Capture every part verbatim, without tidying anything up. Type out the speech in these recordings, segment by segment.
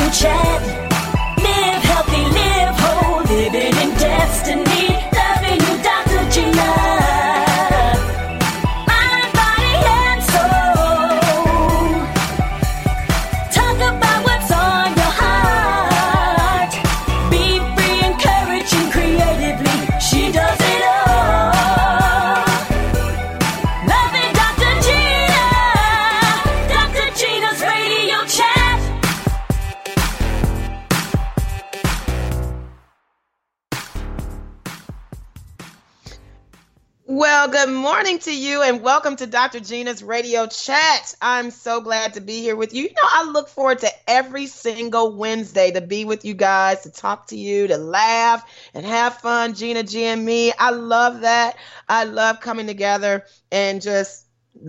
Radio Chat. Live healthy, live whole, living in destiny. Loving you, Doctor Gina. Mind, body, and soul. Talk about what's on your heart. Be free, encouraging creatively. She does it all. Loving Doctor Gina. Doctor Gina's Radio Chat. Well, good morning to you and welcome to Doctor Gina's Radio Chat. I'm so glad to be here with you. You know, I look forward to every single Wednesday to be with you guys, to talk to you, to laugh and have fun. Gina G and me. I love that. I love coming together and just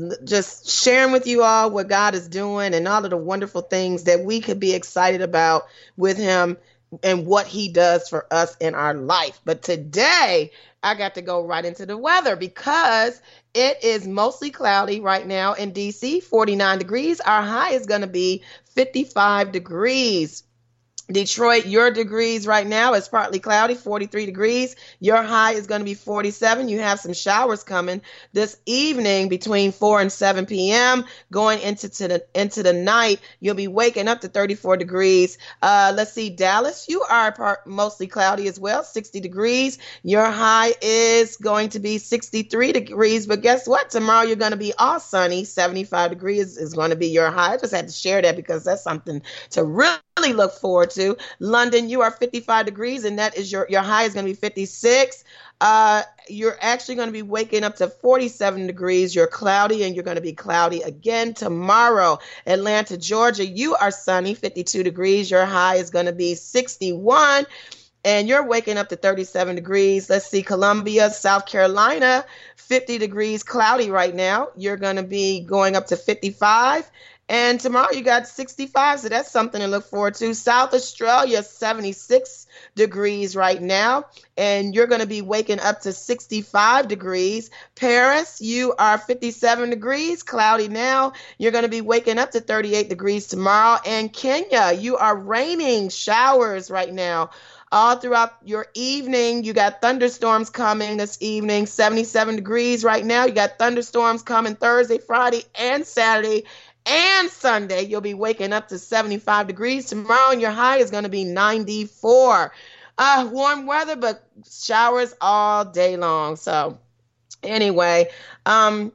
just sharing with you all what God is doing and all of the wonderful things that we could be excited about with him and what he does for us in our life. But today, I got to go right into the weather because it is mostly cloudy right now in D C, forty-nine degrees. Our high is going to be fifty-five degrees. Detroit, your degrees right now is partly cloudy, forty-three degrees. Your high is going to be forty-seven. You have some showers coming this evening between four and seven p.m. Going into to the into the night, you'll be waking up to thirty-four degrees. Uh, let's see, Dallas, you are part, mostly cloudy as well, sixty degrees. Your high is going to be sixty-three degrees. But guess what? Tomorrow you're going to be all sunny. seventy-five degrees is going to be your high. I just had to share that because that's something to really look forward to. London, you are fifty-five degrees, and that is your your high is going to be fifty-six. Uh, you're actually going to be waking up to forty-seven degrees. You're cloudy, and you're going to be cloudy again tomorrow. Atlanta, Georgia, you are sunny, fifty-two degrees. Your high is going to be sixty-one, and you're waking up to thirty-seven degrees. Let's see, Columbia, South Carolina, fifty degrees, cloudy right now. You're going to be going up to fifty-five. And tomorrow you got sixty-five, so that's something to look forward to. South Australia, seventy-six degrees right now, and you're going to be waking up to sixty-five degrees. Paris, you are fifty-seven degrees, cloudy now. You're going to be waking up to thirty-eight degrees tomorrow. And Kenya, you are raining showers right now. All throughout your evening, you got thunderstorms coming this evening, seventy-seven degrees right now. You got thunderstorms coming Thursday, Friday, and Saturday. And Sunday, you'll be waking up to seventy-five degrees. Tomorrow, and your high is going to be ninety-four. Uh, warm weather, but showers all day long. So anyway, um,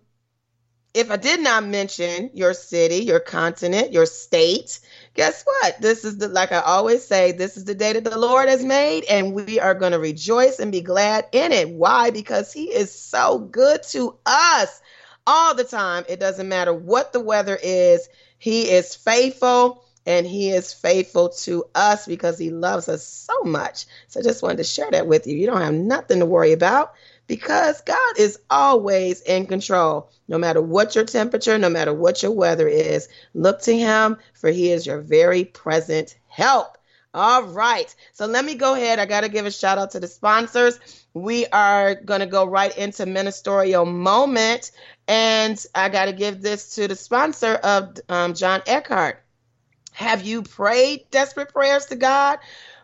if I did not mention your city, your continent, your state, guess what? This is the, like I always say, this is the day that the Lord has made, and we are going to rejoice and be glad in it. Why? Because he is so good to us. All the time. It doesn't matter what the weather is. He is faithful, and he is faithful to us because he loves us so much. So I just wanted to share that with you. You don't have nothing to worry about because God is always in control. No matter what your temperature, no matter what your weather is, look to him, for he is your very present help. All right. So let me go ahead. I got to give a shout out to the sponsors. We are going to go right into Ministerial Moment. And I got to give this to the sponsor of um, John Eckhart. Have you prayed desperate prayers to God,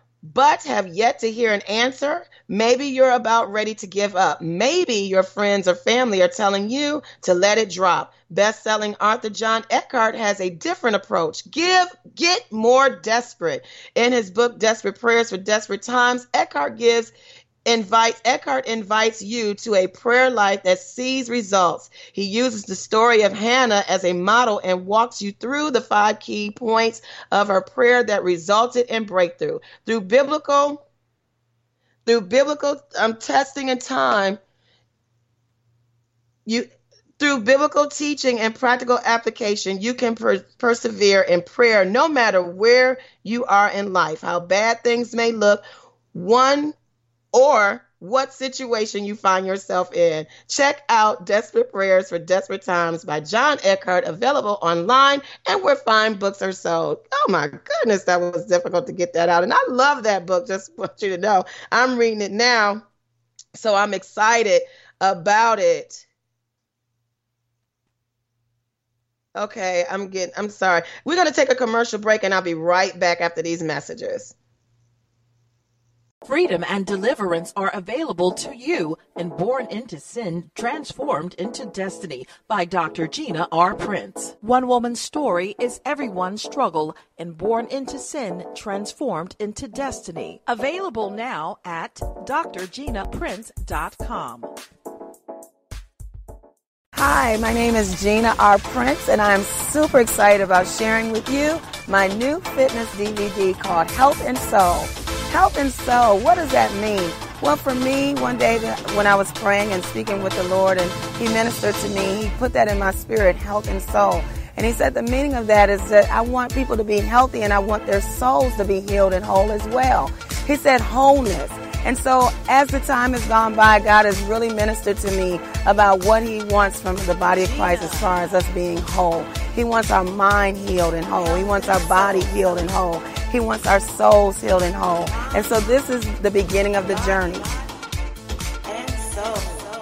but have yet to hear an answer? Maybe you're about ready to give up. Maybe your friends or family are telling you to let it drop. Best-selling author John Eckhart has a different approach. Give, get more desperate. In his book, Desperate Prayers for Desperate Times, Eckhart gives Invites, Eckhart invites you to a prayer life that sees results. He uses the story of Hannah as a model and walks you through the five key points of her prayer that resulted in breakthrough. Through biblical, through biblical um, testing and time, you through biblical teaching and practical application, you can per- persevere in prayer no matter where you are in life, how bad things may look. One or what situation you find yourself in. Check out Desperate Prayers for Desperate Times by John Eckhart, available online and where fine books are sold. Oh my goodness, that was difficult to get that out. And I love that book, just want you to know. I'm reading it now, so I'm excited about it. Okay, I'm getting, I'm sorry. We're going to take a commercial break and I'll be right back after these messages. Freedom and deliverance are available to you in Born into Sin, Transformed into Destiny by Doctor Gina R. Prince. One woman's story is everyone's struggle in Born into Sin, Transformed into Destiny. Available now at dr gina prince dot com. Hi, my name is Gina R. Prince, and I'm super excited about sharing with you my new fitness D V D called Health and Soul. Health and Soul, what does that mean? Well, for me, one day when I was praying and speaking with the Lord, and He ministered to me, He put that in my spirit, health and soul. And He said the meaning of that is that I want people to be healthy, and I want their souls to be healed and whole as well. He said wholeness. And so as the time has gone by, God has really ministered to me about what He wants from the body of Christ as far as us being whole. He wants our mind healed and whole. He wants our body healed and whole. He wants our souls healed and whole. And so this is the beginning of the journey. And so.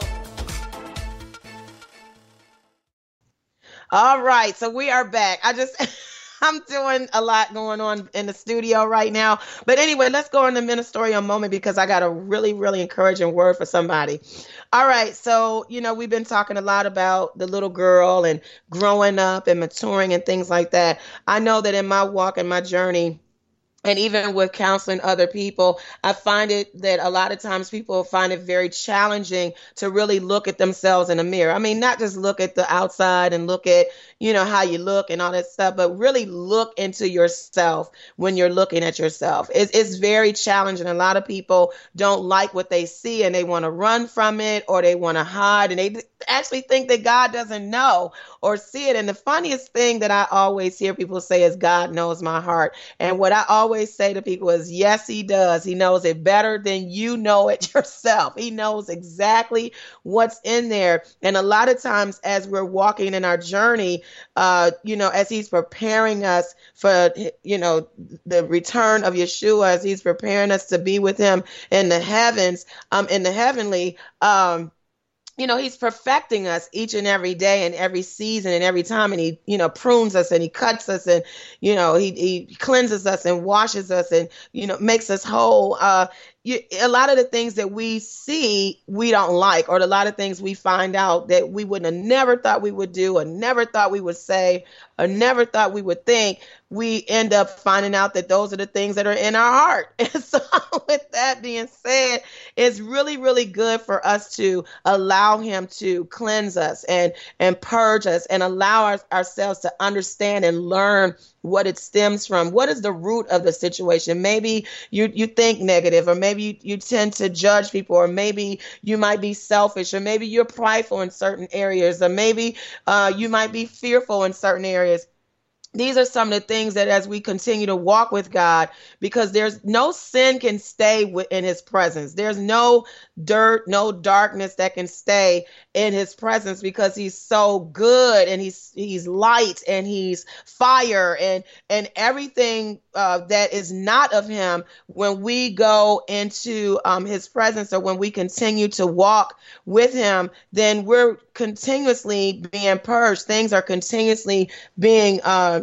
All right, so we are back. I just... I'm doing a lot going on in the studio right now. But anyway, let's go into ministerial moment because I got a really, really encouraging word for somebody. All right. So, you know, we've been talking a lot about the little girl and growing up and maturing and things like that. I know that in my walk and my journey, and even with counseling other people, I find it that a lot of times people find it very challenging to really look at themselves in a mirror. I mean, not just look at the outside and look at, you know, how you look and all that stuff, but really look into yourself when you're looking at yourself. It's, it's very challenging. A lot of people don't like what they see and they want to run from it or they want to hide and they actually think that God doesn't know or see it. And the funniest thing that I always hear people say is God knows my heart. And what I always say to people is, yes, He does. He knows it better than you know it yourself. He knows exactly what's in there. And a lot of times as we're walking in our journey, uh, you know, as He's preparing us for, you know, the return of Yeshua, as He's preparing us to be with Him in the heavens, um, in the heavenly, um, you know, He's perfecting us each and every day and every season and every time. And He, you know, prunes us and He cuts us and, you know, he, he cleanses us and washes us and, you know, makes us whole. Uh, you, a lot of the things that we see, we don't like, or a lot of things we find out that we wouldn't have never thought we would do or never thought we would say or never thought we would think, we end up finding out that those are the things that are in our heart. And so with that being said, it's really, really good for us to allow Him to cleanse us and, and purge us and allow our, ourselves to understand and learn what it stems from. What is the root of the situation? Maybe you, you think negative, or maybe you, you tend to judge people, or maybe you might be selfish, or maybe you're prideful in certain areas, or maybe uh, you might be fearful in certain areas. These are some of the things that as we continue to walk with God, because there's no sin can stay in His presence. There's no dirt, no darkness that can stay in His presence because He's so good and he's he's light and He's fire and and everything uh, that is not of Him. When we go into um, His presence, or when we continue to walk with Him, then we're continuously being purged. Things are continuously being uh,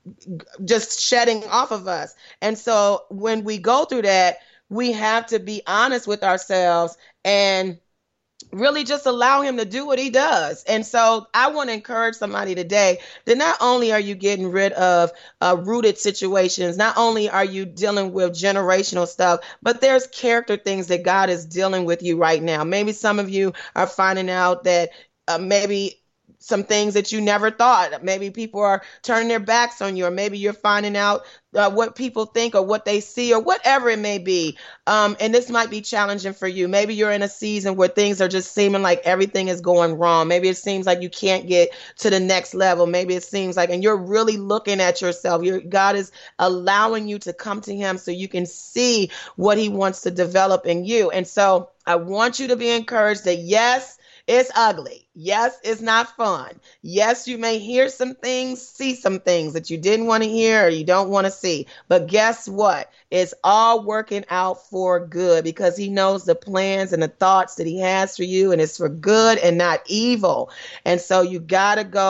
just shedding off of us. And so when we go through that, we have to be honest with ourselves and really just allow Him to do what He does. And so I want to encourage somebody today that not only are you getting rid of uh, rooted situations, not only are you dealing with generational stuff, but there's character things that God is dealing with you right now. Maybe some of you are finding out that uh, maybe some things that you never thought. Maybe people are turning their backs on you, or maybe you're finding out uh, what people think or what they see or whatever it may be. Um, and this might be challenging for you. Maybe you're in a season where things are just seeming like everything is going wrong. Maybe it seems like you can't get to the next level. Maybe it seems like, and you're really looking at yourself. Your God is allowing you to come to Him so you can see what He wants to develop in you. And so I want you to be encouraged that yes, it's ugly. Yes, it's not fun. Yes, you may hear some things, see some things that you didn't want to hear or you don't want to see. But guess what? It's all working out for good, because He knows the plans and the thoughts that He has for you, and it's for good and not evil. And so you got to go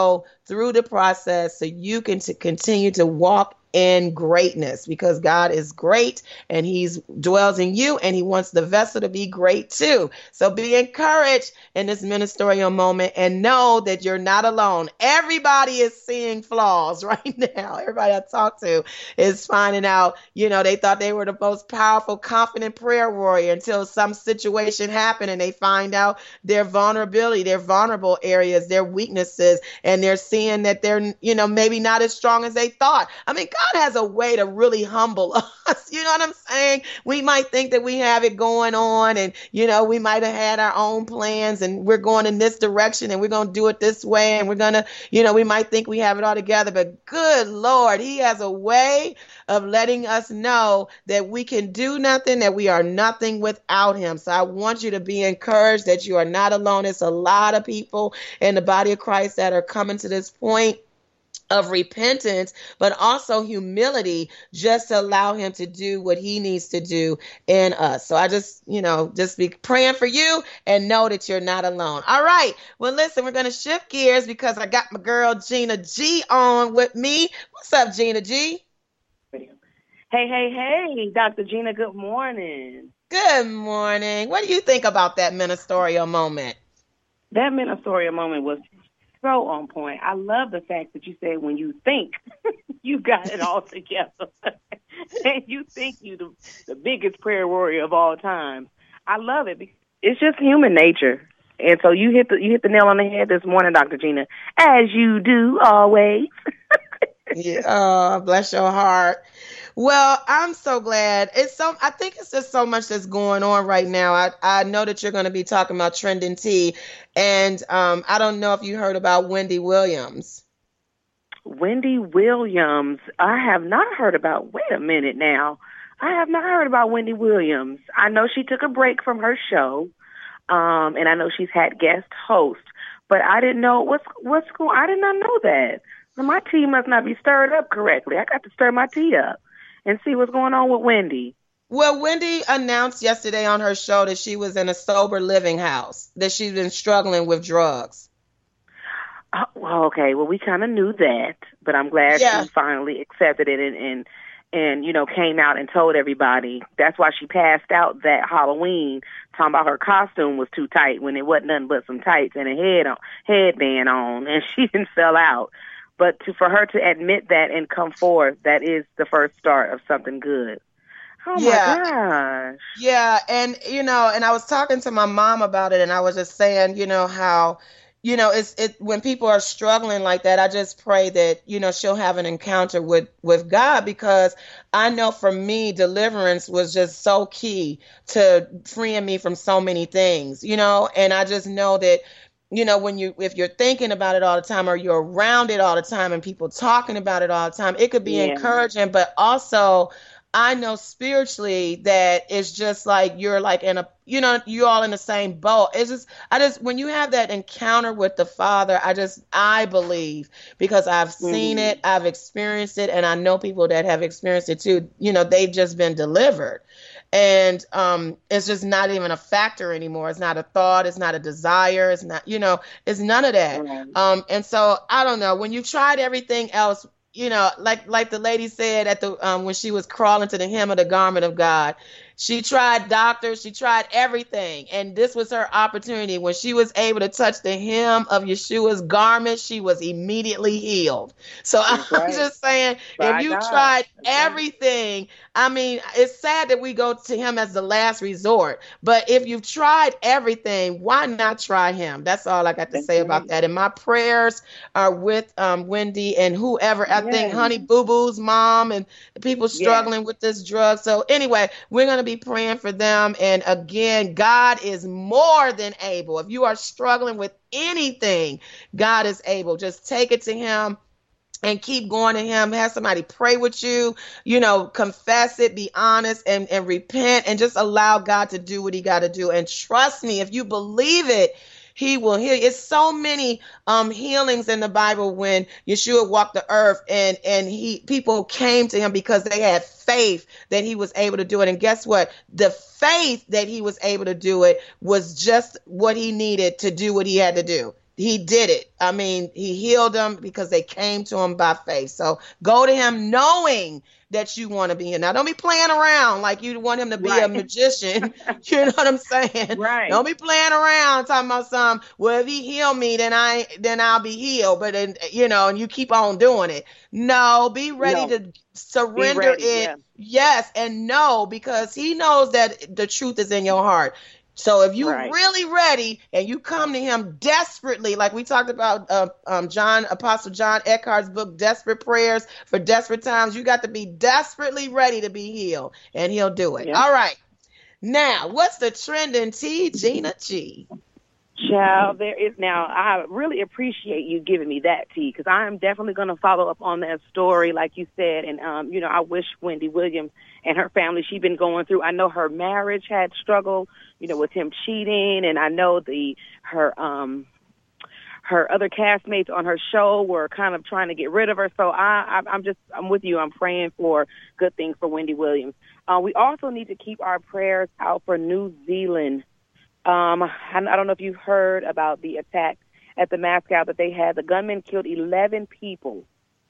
through the process so you can to continue to walk in greatness, because God is great and he's dwells in you and he wants the vessel to be great too. So be encouraged in this ministerial moment and know that you're not alone. Everybody is seeing flaws right now. Everybody I talk to is finding out, you know, they thought they were the most powerful, confident prayer warrior until some situation happened and they find out their vulnerability, their vulnerable areas, their weaknesses, and they're seeing that they're, you know, maybe not as strong as they thought. I mean, God has a way to really humble us. You know what I'm saying? We might think that we have it going on and, you know, we might have had our own plans and we're going in this direction and we're going to do it this way. And we're going to, you know, we might think we have it all together, but good Lord, he has a way of letting us know that we can do nothing, that we are nothing without him. So I want you to be encouraged that you are not alone. It's a lot of people in the body of Christ that are coming to this point of repentance, but also humility, just to allow him to do what he needs to do in us. So I just, you know, just be praying for you and know that you're not alone. All right. Well, listen, we're going to shift gears because I got my girl Gina G on with me. What's up, Gina G? Hey, hey, hey, Doctor Gina, good morning. Good morning. What do you think about that ministerial moment? That ministerial moment was so on point. I love the fact that you said when you think you got it all together and you think you the, the biggest prayer warrior of all time. I love it because it's just human nature. And so you hit the you hit the nail on the head this morning, Doctor Gina, as you do always. Yeah, oh, bless your heart. Well, I'm so glad. It's so. I think it's just so much that's going on right now. I, I know that you're going to be talking about trending tea, and um, I don't know if you heard about Wendy Williams. Wendy Williams. I have not heard about. Wait a minute now. I have not heard about Wendy Williams. I know she took a break from her show, um, and I know she's had guest hosts, but I didn't know what's what's going. I did not know that. My tea must not be stirred up correctly. I got to stir my tea up and see what's going on with Wendy. Well, Wendy announced yesterday on her show that she was in a sober living house, that she's been struggling with drugs. Oh, well, okay. Well, we kind of knew that, but I'm glad Yeah. she finally accepted it and, and, and, you know, came out and told everybody. That's why she passed out that Halloween, talking about her costume was too tight when it wasn't nothing but some tights and a head on, headband on, and she didn't fell out. But to, for her to admit that and come forth, that is the first start of something good. Oh, Yeah. my gosh. Yeah, and, you know, and I was talking to my mom about it, and I was just saying, you know, how, you know, it's it when people are struggling like that, I just pray that, you know, she'll have an encounter with, with God, because I know for me, deliverance was just so key to freeing me from so many things, you know, and I just know that, you know, when you, if you're thinking about it all the time or you're around it all the time and people talking about it all the time, it could be Yeah. encouraging, but also I know spiritually that it's just like, you're like in a, you know, you all in the same boat. It's just, I just, when you have that encounter with the Father, I just, I believe, because I've seen Mhm. it, I've experienced it, and I know people that have experienced it too, you know, they've just been delivered. And um, it's just not even a factor anymore. It's not a thought. It's not a desire. It's not, you know, it's none of that. Right. Um, and so I don't know, when you've tried everything else, you know, like like the lady said at the um, when she was crawling to the hem of the garment of God, she tried doctors, she tried everything, and this was her opportunity. When she was able to touch the hem of Yeshua's garment, she was immediately healed. So That's I'm right. just saying, By if you God. tried That's right. everything, I mean, it's sad that we go to him as the last resort, but if you've tried everything, why not try him? That's all I got to That's say right. about that. And my prayers are with um, Wendy and whoever, I think Yes. Honey Boo Boo's mom and people Yes. struggling with this drug. So anyway, we're going to be praying for them. And again, God is more than able. If you are struggling with anything, God is able. Just take it to him and keep going to him. Have somebody pray with you, you know, confess it, be honest, and, and repent, and just allow God to do what he got to do. And trust me, if you believe it, he will heal you. It's so many um, healings in the Bible when Yeshua walked the earth, and, and he people came to him because they had faith that he was able to do it. And guess what? The faith that he was able to do it was just what he needed to do what he had to do. he did it. I mean, he healed them because they came to him by faith. So go to him knowing that you want to be here. Now, don't be playing around like you want him to be right. a magician. You know what I'm saying? Right. Don't be playing around talking about some, well, if he heal me, then I then I'll be healed. But then, you know, and you keep on doing it. No, be ready no. to surrender ready, it. Yeah. Yes, and no, because he knows that the truth is in your heart. So if you're right. really ready and you come to him desperately, like we talked about uh, um, John, Apostle John Eckhart's book, Desperate Prayers for Desperate Times, you got to be desperately ready to be healed, and he'll do it. Yeah. All right. Now, what's the trending tea, Gina G? Child, there is now, I really appreciate you giving me that tea, because I am definitely going to follow up on that story, like you said. And, um, you know, I wish Wendy Williams and her family, she'd been going through, I know her marriage had struggled, you know, with him cheating. And I know the, her, um, her other castmates on her show were kind of trying to get rid of her. So I, I I'm just, I'm with you. I'm praying for good things for Wendy Williams. Uh, we also need to keep our prayers out for New Zealand. Um, I don't know if you've heard about the attack at the Mascot that they had. The gunman killed eleven people.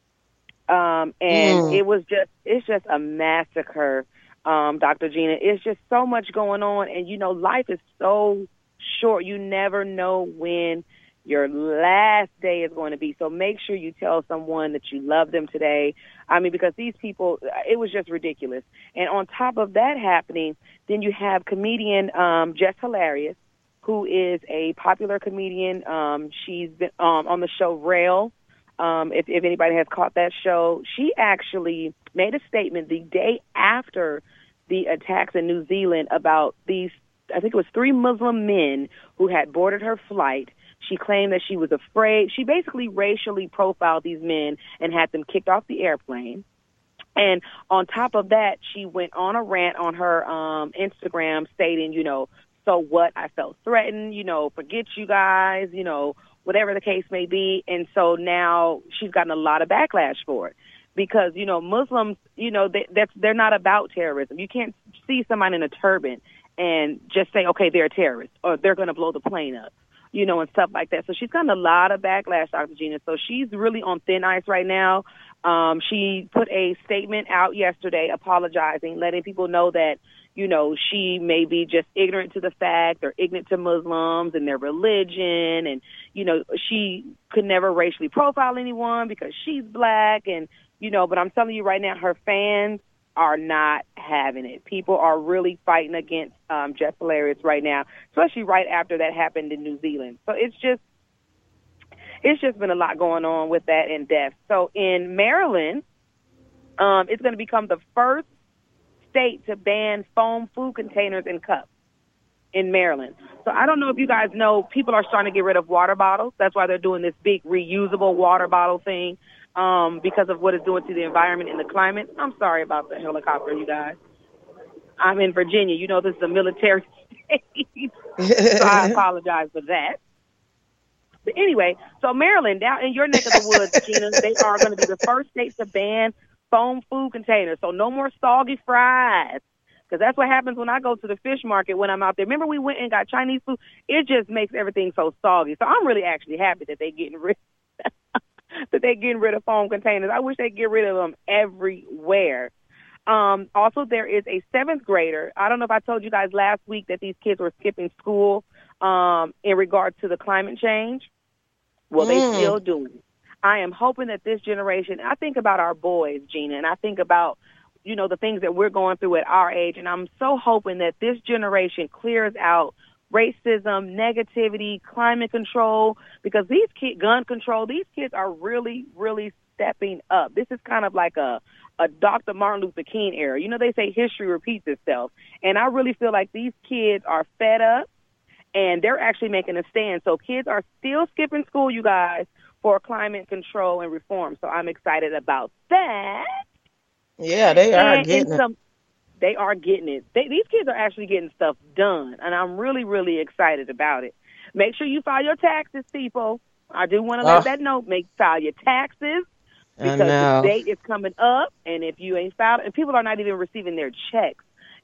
Um, and mm. it was just, it's just a massacre, um, Doctor Gina. It's just so much going on. And, you know, life is so short. You never know when your last day is going to be. So make sure you tell someone that you love them today. I mean, because these people, it was just ridiculous. And on top of that happening, then you have comedian um, Jess Hilarious, who is a popular comedian. Um, she's been um, on the show Rail. Um, if, if anybody has caught that show, she actually made a statement the day after the attacks in New Zealand about these, I think it was three Muslim men who had boarded her flight. She claimed that she was afraid. She basically racially profiled these men and had them kicked off the airplane. And on top of that, she went on a rant on her um, Instagram stating, you know, so what? I felt threatened, you know, forget you guys, you know, whatever the case may be. And so now she's gotten a lot of backlash for it because, you know, Muslims, you know, they, that's, they're not about terrorism. You can't see somebody in a turban and just say, okay, they're a terrorist or they're going to blow the plane up, you know, and stuff like that. So she's gotten a lot of backlash, Doctor Gina. So she's really on thin ice right now. Um, she put a statement out yesterday apologizing, letting people know that, you know, she may be just ignorant to the fact or ignorant to Muslims and their religion. And, you know, she could never racially profile anyone because she's black. And, you know, but I'm telling you right now, her fans are not having it. People are really fighting against um, Jess Hilarious right now, especially right after that happened in New Zealand. So it's just, it's just been a lot going on with that in depth. So in Maryland, um, it's going to become the first state to ban foam food containers and cups in Maryland. So I don't know if you guys know, people are starting to get rid of water bottles. That's why they're doing this big reusable water bottle thing um, because of what it's doing to the environment and the climate. I'm sorry about the helicopter, you guys. I'm in Virginia. You know, this is a military state, so I apologize for that. But anyway, so Maryland, down in your neck of the woods, Gina, they are going to be the first state to ban foam food containers. So no more soggy fries, because that's what happens when I go to the fish market when I'm out there. Remember we went and got Chinese food? It just makes everything so soggy. So I'm really actually happy that they're getting rid that they're getting rid of foam containers. I wish they'd get rid of them everywhere. Um, also, there is a seventh grader. I don't know if I told you guys last week that these kids were skipping school um, in regard to the climate change. Well, mm. they still doing it. I am hoping that this generation, I think about our boys, Gina, and I think about, you know, the things that we're going through at our age, and I'm so hoping that this generation clears out racism, negativity, climate control, because these kids, gun control, these kids are really, really stepping up. This is kind of like a, a Doctor Martin Luther King era. You know, they say history repeats itself, and I really feel like these kids are fed up, and they're actually making a stand. So kids are still skipping school, you guys, for climate control and reform. So I'm excited about that. Yeah, they are and getting some, it. They are getting it. They, these kids are actually getting stuff done, and I'm really, really excited about it. Make sure you file your taxes, people. I do want to let oh. that note. Make file your taxes because the date is coming up, and if you ain't filed, and people are not even receiving their checks.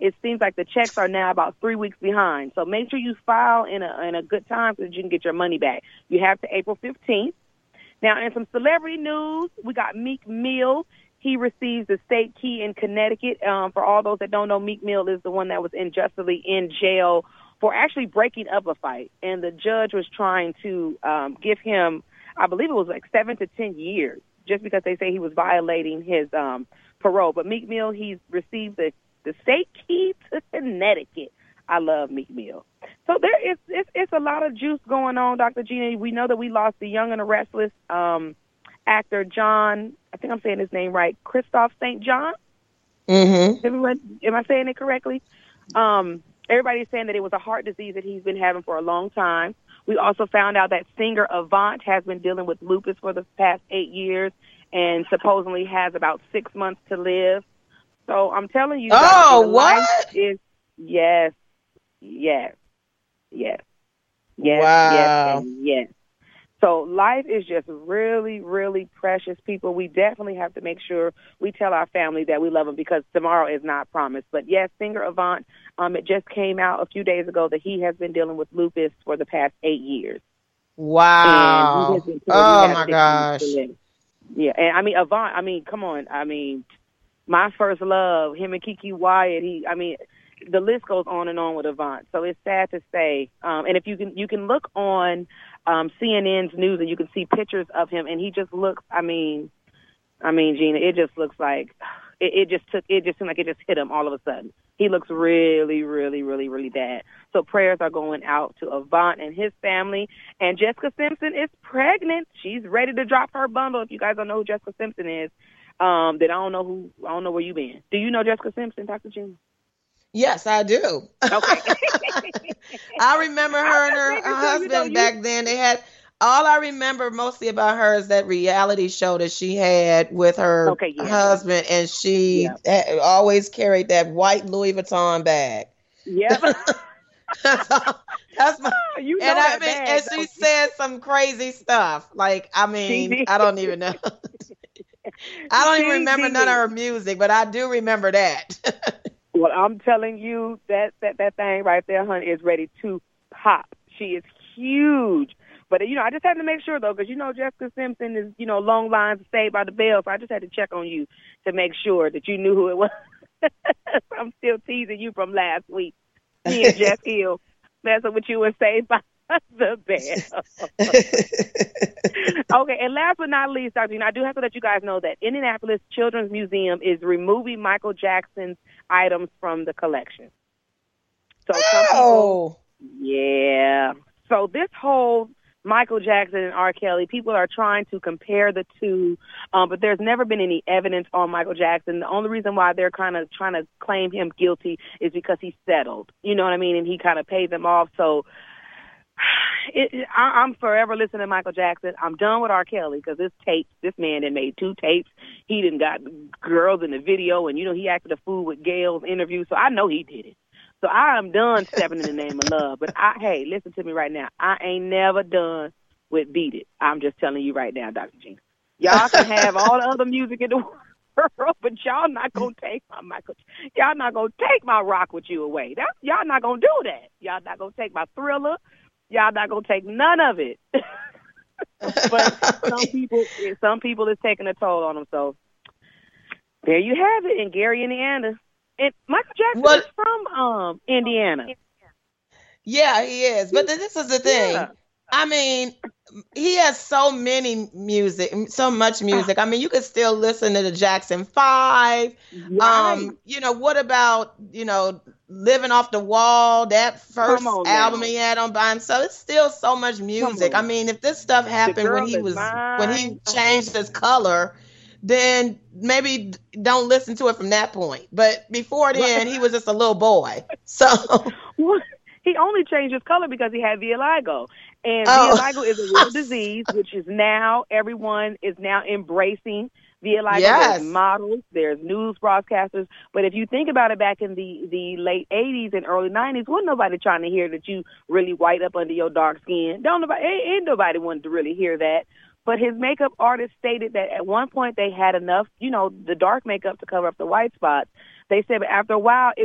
it seems like the checks are now about three weeks behind. So make sure you file in a in a good time so that you can get your money back. You have to April fifteenth. Now, in some celebrity news, we got Meek Mill. He receives the state key in Connecticut. Um, for all those that don't know, Meek Mill is the one that was unjustly in jail for actually breaking up a fight. And the judge was trying to um, give him, I believe it was like seven to ten years, just because they say he was violating his um, parole. But Meek Mill, he's received the, the state key to Connecticut. I love Meek Mill. So there is it's, it's a lot of juice going on, Doctor Gina. We know that we lost the Young and the Restless um, actor John, I think I'm saying his name right, Christoph Saint John. Mm-hmm. Everyone, am I saying it correctly? Um, everybody's saying that it was a heart disease that he's been having for a long time. We also found out that singer Avant has been dealing with lupus for the past eight years and supposedly has about six months to live. So I'm telling you, oh, what? Life is, yes, yes, yes, yes, wow. yes, and yes. So life is just really, really precious, people. We definitely have to make sure we tell our family that we love them because tomorrow is not promised. But yes, singer Avant, um, it just came out a few days ago that he has been dealing with lupus for the past eight years. Wow. And oh, my gosh. Yeah, and I mean, Avant, I mean, come on. I mean, my first love, him and Kiki Wyatt, he, I mean, the list goes on and on with Avant. So it's sad to say. Um, and if you can, you can look on um, C N N's news and you can see pictures of him, and he just looks. I mean, I mean, Gina, it just looks like it, it just took. It just seemed like it just hit him all of a sudden. He looks really, really, really, really bad. So prayers are going out to Avant and his family. And Jessica Simpson is pregnant. She's ready to drop her bundle. If you guys don't know who Jessica Simpson is, um, then I don't know who. I don't know where you been. Do you know Jessica Simpson, Doctor Gina? Yes, I do. Okay. I remember her and her, her husband you back then. They had all I remember mostly about her is that reality show that she had with her okay, yeah. husband, and she yeah. had, always carried that white Louis Vuitton bag. Yeah. that's, all, that's my. You know and that I mean, bag, and she said some crazy stuff. Like, I mean, I don't even know. I don't even remember none of her music, but I do remember that. Well, I'm telling you, that, that, that thing right there, honey, is ready to pop. She is huge. But, you know, I just had to make sure, though, because, you know, Jessica Simpson is, you know, long lines Saved by the Bell, so I just had to check on you to make sure that you knew who it was. I'm still teasing you from last week. Me and Jeff Hill messing with you and Saved by the Bell. Okay, and last but not least, Doctor Gina, I do have to let you guys know that Indianapolis Children's Museum is removing Michael Jackson's items from the collection. So some oh. people, yeah. So this whole Michael Jackson and R. Kelly, people are trying to compare the two, um, but there's never been any evidence on Michael Jackson. The only reason why they're kind of trying to claim him guilty is because he settled. You know what I mean? And he kind of paid them off. So It, it, I, I'm forever listening to Michael Jackson. I'm done with R. Kelly because this tape, this man done made two tapes. He done got girls in the video, and, you know, he acted a fool with Gail's interview, so I know he did it. So I am done stepping in the name of love. But, I, hey, listen to me right now. I ain't never done with Beat It. I'm just telling you right now, Doctor Gina. Y'all can have all the other music in the world, but y'all not going to take my Michael. Y'all not going to take my Rock With You away. That, y'all not going to do that. Y'all not going to take my Thriller. Y'all not gonna take none of it. But some people, some people is taking a toll on them. So there you have it in Gary, Indiana. And Michael Jackson what? is from um Indiana. Yeah, he is. But this is the thing. Yeah. I mean, he has so many music, so much music. I mean, you could still listen to the Jackson Five. Right. Um, you know, what about, you know, Living Off the Wall, that first album he had on by himself? It's still so much music. I mean, if this stuff happened when he was mine. when he changed his color, then maybe don't listen to it from that point. But before then, he was just a little boy. So he only changed his color because he had vitiligo. And oh. vitiligo is a real disease, which is now, everyone is now embracing vitiligo. Yes. There's models, there's news broadcasters. But if you think about it, back in the, the late eighties and early nineties, wasn't nobody trying to hear that you really white up under your dark skin. Don't nobody, ain't, ain't nobody wanted to really hear that. But his makeup artist stated that at one point they had enough, you know, the dark makeup to cover up the white spots. They said, but after a while, it was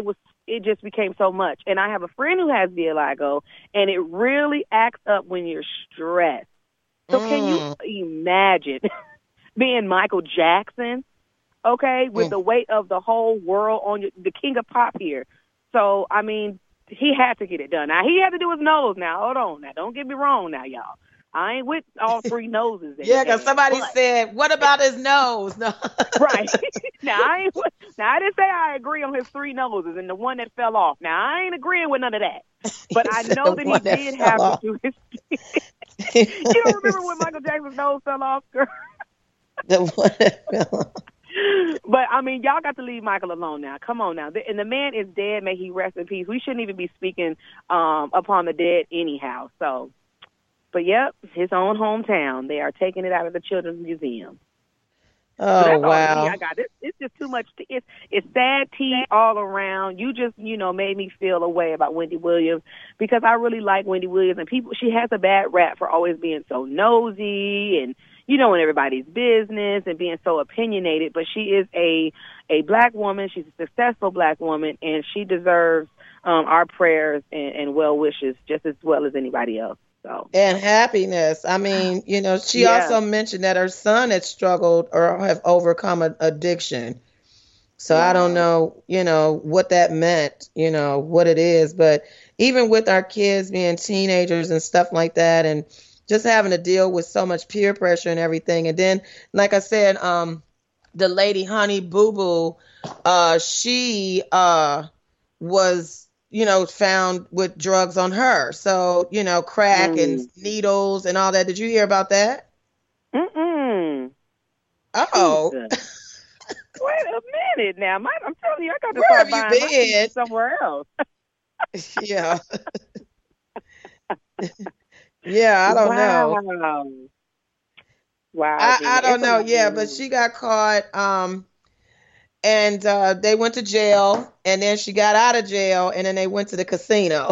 it just became so much. And I have a friend who has vitiligo, and it really acts up when you're stressed. So mm. can you imagine being Michael Jackson, okay, with mm. the weight of the whole world on you, the king of pop here? So, I mean, he had to get it done. Now, he had to do his nose now. Hold on now. Don't get me wrong now, y'all. I ain't with all three noses. Yeah, because somebody but, said, what about his nose? No. Right. Now, I ain't, now, I didn't say I agree on his three noses and the one that fell off. Now, I ain't agreeing with none of that. But I know that he that did have off. to do his You don't remember when Michael Jackson's nose fell off, girl? The one that fell off. But, I mean, y'all got to leave Michael alone now. Come on now. And the man is dead. May he rest in peace. We shouldn't even be speaking um, upon the dead anyhow. So, but, yep, his own hometown. They are taking it out of the Children's Museum. Oh, so wow. I got it. It's just too much. T- it's, it's sad tea all around. You just, you know, made me feel a way about Wendy Williams because I really like Wendy Williams. And people, she has a bad rap for always being so nosy and, you know, in everybody's business and being so opinionated, but she is a a black woman. She's a successful black woman, and she deserves um, our prayers and, and well wishes just as well as anybody else. So and happiness. I mean, you know, she yeah. also mentioned that her son had struggled or have overcome an addiction. So wow. I don't know, you know, what that meant, you know, what it is, but even with our kids being teenagers and stuff like that, and just having to deal with so much peer pressure and everything. And then, like I said, um, the lady Honey Boo Boo, uh, she uh, was, you know, found with drugs on her. So, you know, crack mm. and needles and all that. Did you hear about that? Mm-mm. Oh. Wait a minute now. My, I'm telling you, I got to Where start have you buying been? somewhere else. Yeah. Yeah, I don't wow. know. Wow. I, I don't know. Yeah, but she got caught um, and uh, they went to jail, and then she got out of jail, and then they went to the casino.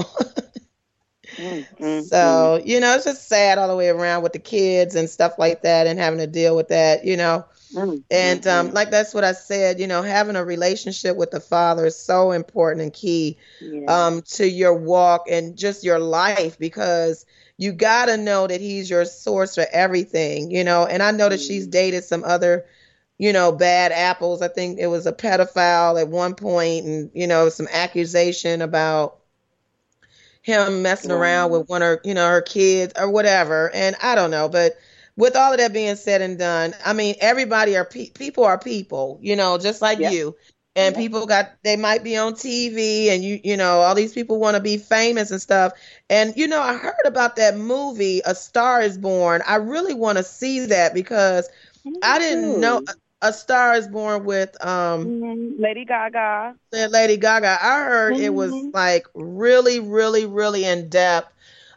mm-hmm. So, you know, it's just sad all the way around with the kids and stuff like that and having to deal with that, you know. Mm-hmm. And um, like that's what I said, you know, having a relationship with the Father is so important and key yeah. um, to your walk and just your life, because you got to know that he's your source for everything, you know. And I know that she's dated some other, you know, bad apples. I think it was a pedophile at one point, and, you know, some accusation about him messing wow. around with one of, you know, her kids or whatever. And I don't know. But with all of that being said and done, I mean, everybody are pe- people are people, you know, just like yep. you. And yeah. people got, they might be on T V and, you you know, all these people want to be famous and stuff. And, you know, I heard about that movie, A Star is Born. I really want to see that because mm-hmm. I didn't know A Star is Born with um, mm-hmm. Lady Gaga. Lady Gaga. I heard mm-hmm. it was like really, really, really in depth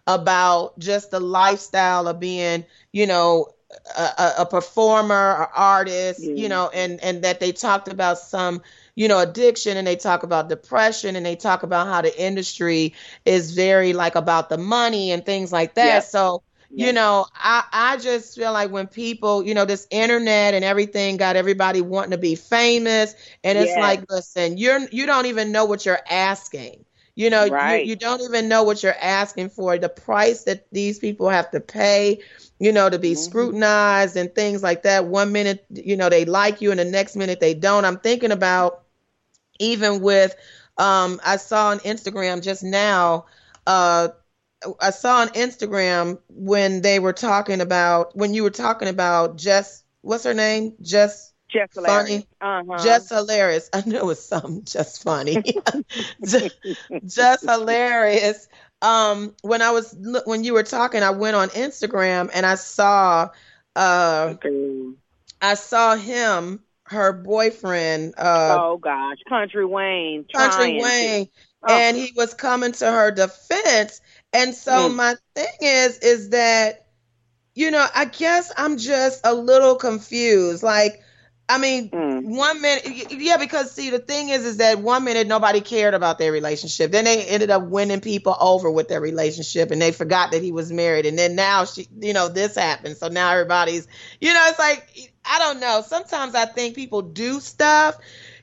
about just the lifestyle of being, you know, a, a performer or artist, mm-hmm. you know, and, and that they talked about some, you know, addiction, and they talk about depression, and they talk about how the industry is very like about the money and things like that. Yep. So, yep. you know, I, I just feel like when people, you know, this internet and everything got everybody wanting to be famous, and it's yes. like, listen, you're, you don't even know what you're asking. You know, right. you, you don't even know what you're asking for, the price that these people have to pay, you know, to be mm-hmm. scrutinized and things like that. One minute, you know, they like you and the next minute they don't. I'm thinking about even with, um, I saw on Instagram just now, uh, I saw on Instagram when they were talking about, when you were talking about Jess, what's her name? Jess. Just funny, uh-huh. just hilarious. I knew it was something just funny, just, just hilarious. Um, when I was when you were talking, I went on Instagram and I saw, uh, okay. I saw him, her boyfriend. Uh, oh gosh, Country Wayne, Country Wayne, to. oh. and he was coming to her defense. And so mm. my thing is, is that, you know, I guess I'm just a little confused, like. I mean, mm. one minute, yeah, because see, the thing is, is that one minute nobody cared about their relationship. Then they ended up winning people over with their relationship, and they forgot that he was married. And then now she, you know, this happened. So now everybody's, you know, it's like, I don't know. Sometimes I think people do stuff,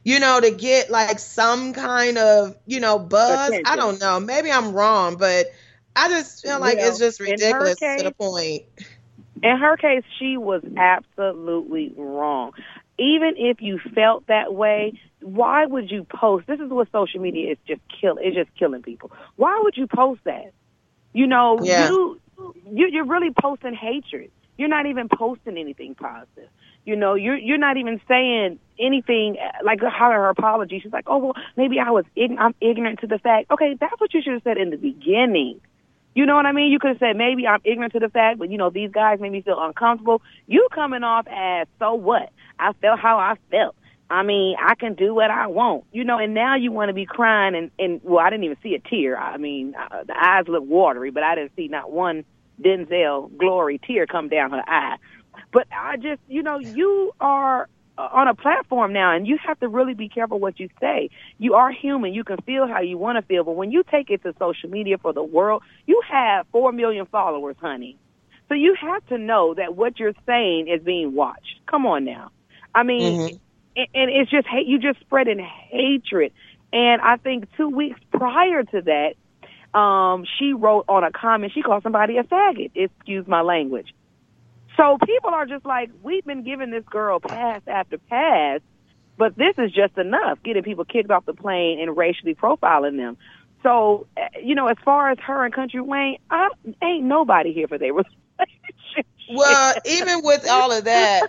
you know, to get like some kind of, you know, buzz. Attention. I don't know. Maybe I'm wrong, but I just feel like Well, it's just in her ridiculous case- to the point. In her case, she was absolutely wrong. Even if you felt that way, why would you post? This is what social media is just kill. It's just killing people. Why would you post that? You know, Yeah. you, you you're really posting hatred. You're not even posting anything positive. You know, you're you're not even saying anything like how her apology. She's like, oh well, maybe I was ign- I'm ignorant to the fact. Okay, that's what you should have said in the beginning. You know what I mean? You could have said, maybe I'm ignorant to the fact, but, you know, these guys made me feel uncomfortable. You coming off as, so what? I felt how I felt. I mean, I can do what I want. You know, and now you want to be crying and, and, well, I didn't even see a tear. I mean, uh, the eyes look watery, but I didn't see not one Denzel Glory tear come down her eye. But I just, you know, you are on a platform now, and you have to really be careful what you say. You are human. You can feel how you want to feel, but when you take it to social media for the world, you have four million followers, honey. So you have to know that what you're saying is being watched. Come on now. I mean, Mhm. and, and it's just hate. You just spreading hatred. And I think two weeks prior to that, um, she wrote on a comment, she called somebody a faggot. Excuse my language. So people are just like, we've been giving this girl pass after pass, but this is just enough, getting people kicked off the plane and racially profiling them. So, you know, as far as her and Country Wayne, I, ain't nobody here for their relationship. Well, even with all of that,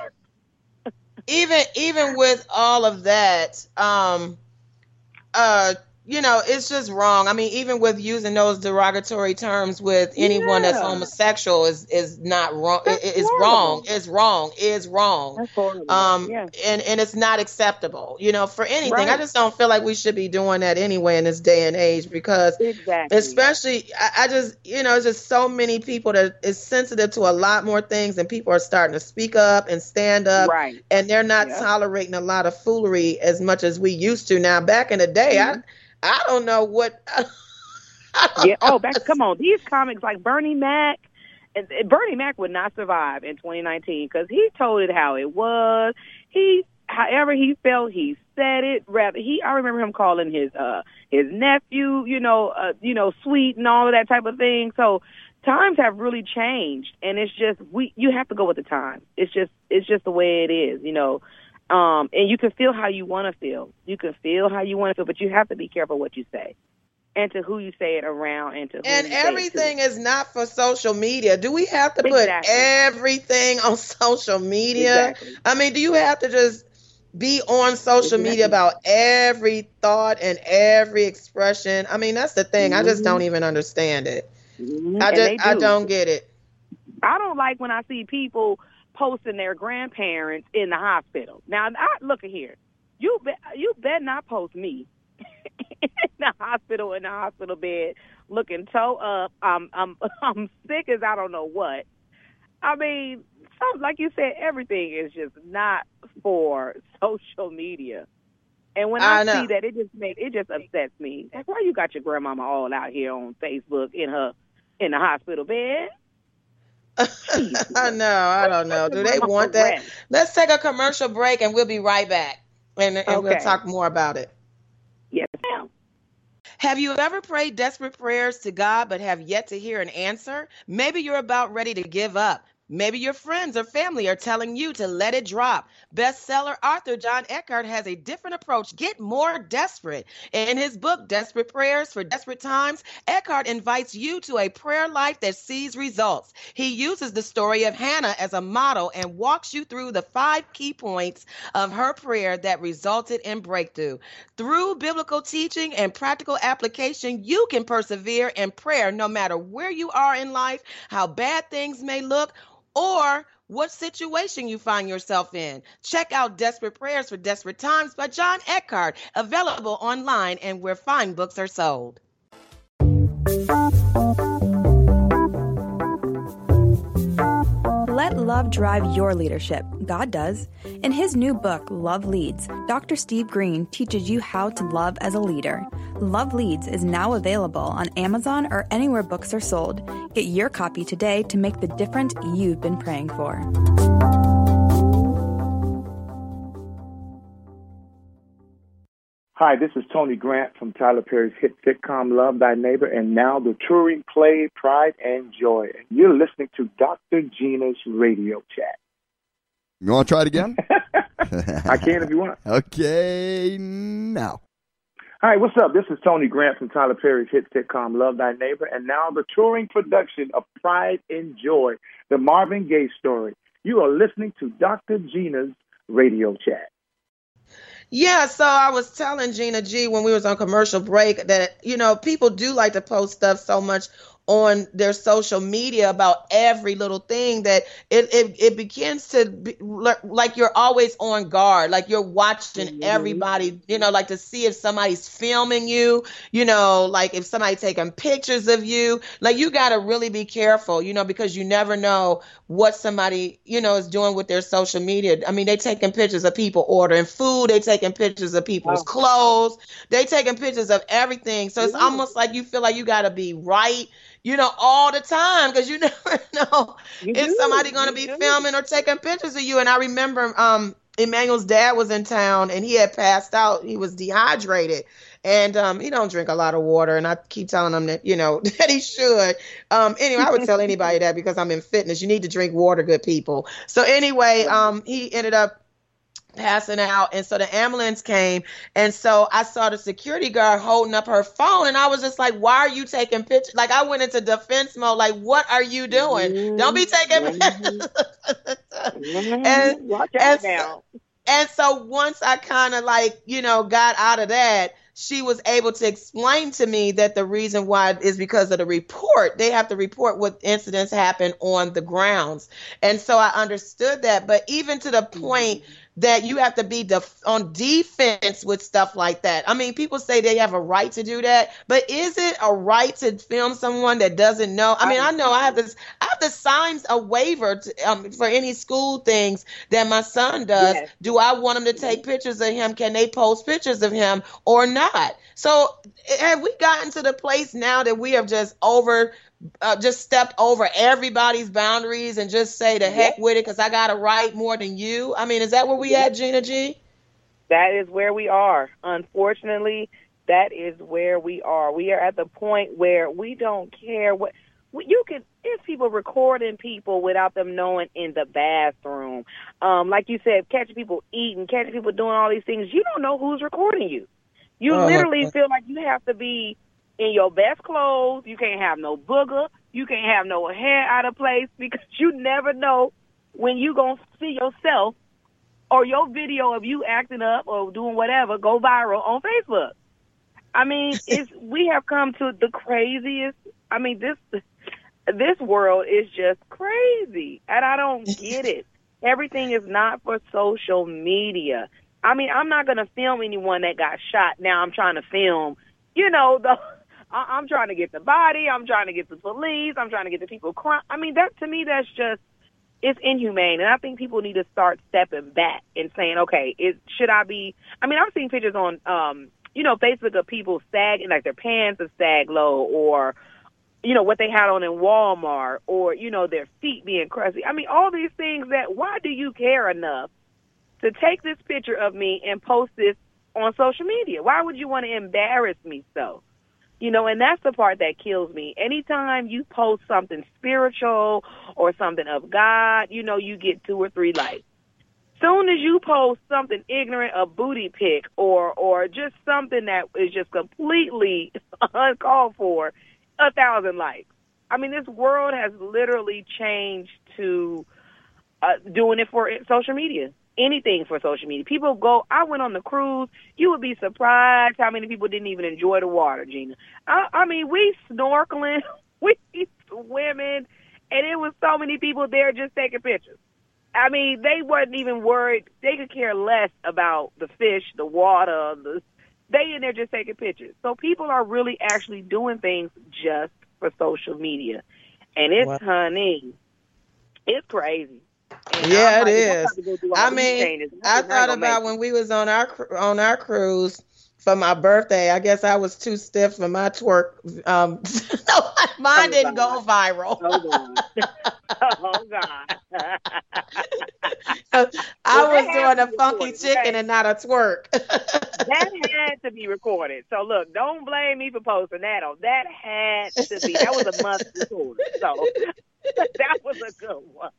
even even with all of that, um, uh, you know, it's just wrong. I mean, even with using those derogatory terms with anyone Yeah. that's homosexual is is not wrong. That's It, it's horrible. wrong. It's wrong. Is wrong. That's horrible. Um, Yeah. and and it's not acceptable. You know, for anything. Right. I just don't feel like we should be doing that anyway in this day and age because. Exactly. Especially, I, I just, you know, it's just so many people that is sensitive to a lot more things, and people are starting to speak up and stand up, Right. and they're not Yeah. tolerating a lot of foolery as much as we used to. Now, back in the day, Mhm. I, I don't know what. I don't Yeah. Oh, know. back, come on. These comics like Bernie Mac, and, and Bernie Mac would not survive in twenty nineteen because he told it how it was. He, however he felt, he said it. Rather, he, I remember him calling his uh his nephew, you know, uh, you know, sweet and all of that type of thing. So times have really changed, and it's just we you have to go with the times. It's just it's just the way it is, you know. Um, and you can feel how you want to feel. You can feel how you want to feel, but you have to be careful what you say and to who you say it around and to who And you say it to. everything is not for social media. Do we have to put Exactly. everything on social media? Exactly. I mean, do you have to just be on social media Exactly. about every thought and every expression? I mean, that's the thing. I just Mhm. don't even understand it. Mhm. I And just they I do. don't get it. I don't like when I see people posting their grandparents in the hospital. Now, I, look at here. You be, you better not post me in the hospital in the hospital bed looking toe up. I'm I'm I'm sick as I don't know what. I mean, some, like you said, everything is just not for social media. And when I, I know. see that, it just make it just upsets me. Like, why you got your grandmama all out here on Facebook in her in the hospital bed? I know. I don't know. Do they want that? Let's take a commercial break and we'll be right back. And, and we'll Okay. talk more about it. Yes, ma'am. Have you ever prayed desperate prayers to God but have yet to hear an answer? Maybe you're about ready to give up. Maybe your friends or family are telling you to let it drop. Bestseller author John Eckhart has a different approach. Get more desperate. In his book, Desperate Prayers for Desperate Times, Eckhart invites you to a prayer life that sees results. He uses the story of Hannah as a model and walks you through the five key points of her prayer that resulted in breakthrough. Through biblical teaching and practical application, you can persevere in prayer no matter where you are in life, how bad things may look, or what situation you find yourself in. Check out Desperate Prayers for Desperate Times by John Eckhart, available online and where fine books are sold. Let love drive your leadership. God does. In his new book, Love Leads, Doctor Steve Green teaches you how to love as a leader. Love Leads is now available on Amazon or anywhere books are sold. Get your copy today to make the difference you've been praying for. Hi, this is Tony Grant from Tyler Perry's hit sitcom Love Thy Neighbor, and now the touring play Pride and Joy. You're listening to Doctor Gina's Radio Chat. You want to try it again? I can if you want. Okay, now. Hi, what's up? This is Tony Grant from Tyler Perry's hit sitcom Love Thy Neighbor, and now the touring production of Pride and Joy, the Marvin Gaye story. You are listening to Doctor Gina's Radio Chat. Yeah, so I was telling Gina G when we was on commercial break that, you know, people do like to post stuff so much on their social media about every little thing that it it, it begins to be like you're always on guard, like you're watching mm-hmm. everybody, you know, like to see if somebody's filming you, you know, like if somebody taking pictures of you, like you got to really be careful, you know, because you never know what somebody, you know, is doing with their social media. I mean, they taking pictures of people ordering food, they taking pictures of people's oh. clothes, they taking pictures of everything. So it's mm-hmm. almost like you feel like you got to be right, you know, all the time, because you never know you if do. somebody going to be do. filming or taking pictures of you. And I remember um, Emmanuel's dad was in town and he had passed out. He was dehydrated. And um, he don't drink a lot of water. And I keep telling him that, you know, that he should. Um, anyway, I would tell anybody that because I'm in fitness. You need to drink water, good people. So anyway, um, he ended up passing out, and so the ambulance came, and so I saw the security guard holding up her phone, and I was just like, why are you taking pictures? Like, I went into defense mode, like, what are you doing? Mm-hmm. Don't be taking pictures. Mm-hmm. and, Watch and, out so, now. and so once I kind of like, you know, got out of that, she was able to explain to me that the reason why is because of the report. They have to report what incidents happen on the grounds. And so I understood that, but even to the point mm-hmm. that you have to be def- on defense with stuff like that. I mean, people say they have a right to do that, but is it a right to film someone that doesn't know? I mean, I know I have this, I have to sign a waiver to, um, for any school things that my son does. Yes. Do I want him to take pictures of him? Can they post pictures of him or not? So have we gotten to the place now that we have just over Uh, just stepped over everybody's boundaries and just say the heck with it because I got to write more than you? I mean, is that where we at, Gina G? That is where we are. Unfortunately, that is where we are. We are at the point where we don't care what you can. There's people recording people without them knowing in the bathroom. Um, like you said, catching people eating, catching people doing all these things. You don't know who's recording you. You uh, literally feel like you have to be in your best clothes. You can't have no booger. You can't have no hair out of place because you never know when you going to see yourself or your video of you acting up or doing whatever go viral on Facebook. I mean, it's we have come to the craziest. I mean, this this world is just crazy, and I don't get it. Everything is not for social media. I mean, I'm not going to film anyone that got shot. Now I'm trying to film, you know, the I'm trying to get the body. I'm trying to get the police. I'm trying to get the people crying. I mean, that to me, that's just, it's inhumane. And I think people need to start stepping back and saying, okay, it, should I be, I mean, I've seen pictures on, um, you know, Facebook of people sagging, like their pants are sag low or, you know, what they had on in Walmart or, you know, their feet being crusty. I mean, all these things that, why do you care enough to take this picture of me and post this on social media? Why would you want to embarrass me so? You know, and that's the part that kills me. Anytime you post something spiritual or something of God, you know, you get two or three likes. Soon as you post something ignorant, a booty pic, or or just something that is just completely uncalled for, a thousand likes. I mean, this world has literally changed to uh, doing it for social media. Anything for social media. People go, I went on the cruise. You would be surprised how many people didn't even enjoy the water, Gina. I, I mean, we snorkeling, we swimming, and it was so many people there just taking pictures. I mean, they wasn't even worried. They could care less about the fish, the water, the, they in there just taking pictures. So people are really actually doing things just for social media. And it's, wow. honey, it's crazy. And yeah, like, it is. I mean, I thought about when we was on our on our cruise for my birthday. I guess I was too stiff for my twerk. Um, no, mine Oh, didn't God. go viral. Oh, God. Oh, God. I Well, was that doing had a to be funky recorded, chicken okay? and not a twerk. That had to be recorded. So, look, don't blame me for posting that on. That had to be. That was a must record. So, that was a good one.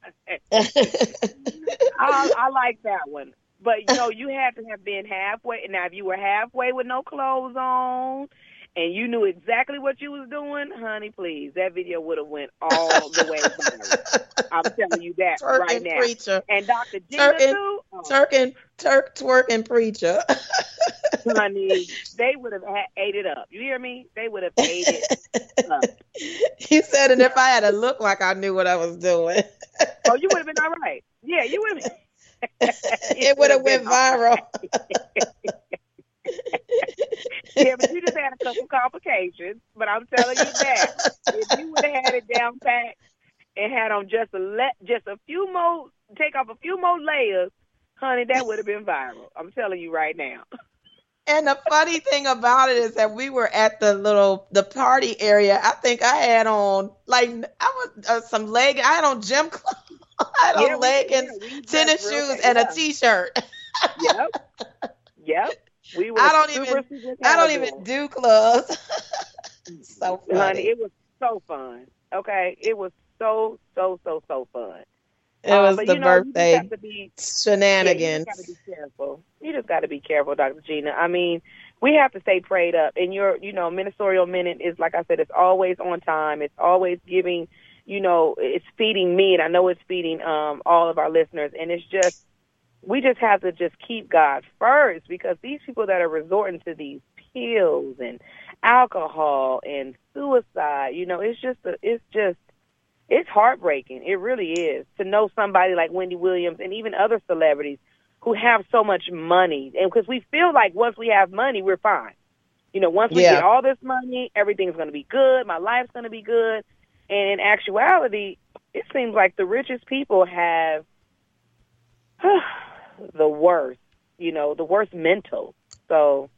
I, I like that one. But, you know, you had to have been halfway. Now, if you were halfway with no clothes on and you knew exactly what you was doing, honey, please, that video would have went all the way viral. I'm telling you that Twerking right now. preacher. And Doctor Gina, Turkin, too. Oh, Turkin, Turk, twerking preacher. honey, they would have ha- ate it up. You hear me? They would have ate it up. He said, and if I had to look like I knew what I was doing, Oh, you would have been all right. Yeah, you would have. it would have went viral. Yeah, but you just had a couple complications. But I'm telling you that if you would have had it down pat and had on just a le- just a few more, take off a few more layers, honey, that would have been viral. I'm telling you right now. And the funny thing about it is that we were at the little the party area. I think I had on like I was uh, some leg. I had on gym clothes. I had Yeah, on we- leggings, yeah, we tennis dressed real shoes, good, and yeah. a t-shirt. Yep. Yep. We were I don't super, even super I don't casual. even do clubs. So funny. Honey, it was so fun. Okay, it was so so so so fun. It Uh, was but the you know, you birthday just have to be shenanigans. Yeah, you just got to be careful. You just got to be careful, Doctor Gina. I mean, we have to stay prayed up. And your, you know, Ministerial Minute is, like I said, it's always on time. It's always giving, you know, it's feeding me, and I know it's feeding um, all of our listeners. And it's just, we just have to just keep God first, because these people that are resorting to these pills and alcohol and suicide, you know, it's just, a, it's just, it's heartbreaking. It really is, to know somebody like Wendy Williams and even other celebrities who have so much money. And because we feel like once we have money, we're fine. You know, once we Yeah. get all this money, everything's going to be good. My life's going to be good. And in actuality, it seems like the richest people have the worst, you know, the worst mental. So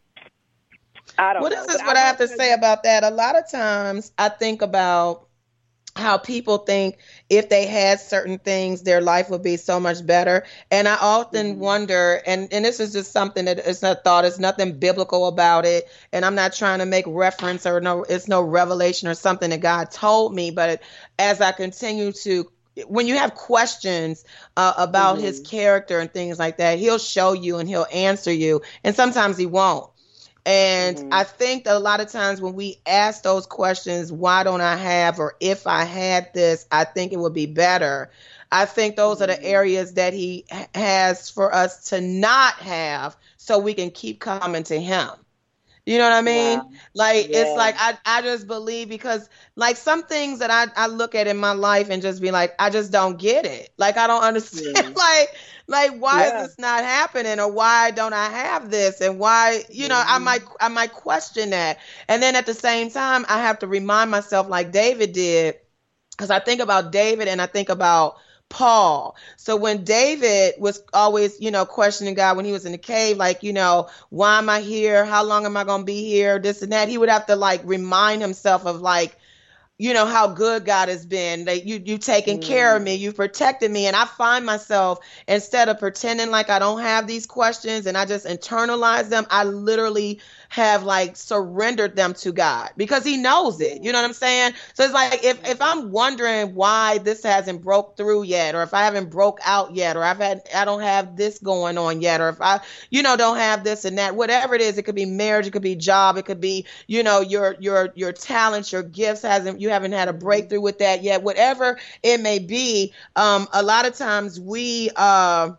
I don't Well, know. this is But what I have to will say about that. A lot of times I think about how people think if they had certain things, their life would be so much better. And I often Mhm. wonder, and, and this is just something that it's not thought, it's nothing biblical about it. And I'm not trying to make reference, or no, it's no revelation or something that God told me. But as I continue to, when you have questions uh, about Mhm. his character and things like that, he'll show you and he'll answer you. And sometimes he won't. And Mhm. I think that a lot of times when we ask those questions, why don't I have, or if I had this, I think it would be better. I think those are the areas that he ha- has for us to not have, so we can keep coming to him. You know what I mean? Wow. Like, Yeah. it's like, I, I just believe, because like some things that I, I look at in my life and just be like, I just don't get it. Like, I don't understand. Yeah. like, like, why Yeah. is this not happening? Or why don't I have this? And why, you know, I might, I might question that. And then at the same time, I have to remind myself, like David did, because I think about David and I think about Paul. So when David was always, you know, questioning God when he was in the cave, like, you know, why am I here? How long am I going to be here? This and that. He would have to like remind himself of like, you know, how good God has been. That you, you taken Mm. care of me. You've protected me. And I find myself, instead of pretending like I don't have these questions and I just internalize them, I literally have like surrendered them to God, because he knows it. You know what I'm saying? So it's like, if, if I'm wondering why this hasn't broke through yet, or if I haven't broke out yet, or I've had, I don't have this going on yet, or if I, you know, don't have this and that, whatever it is, it could be marriage, it could be job, it could be, you know, your, your, your talents, your gifts hasn't, you haven't had a breakthrough with that yet, whatever it may be. Um, a lot of times we, uh,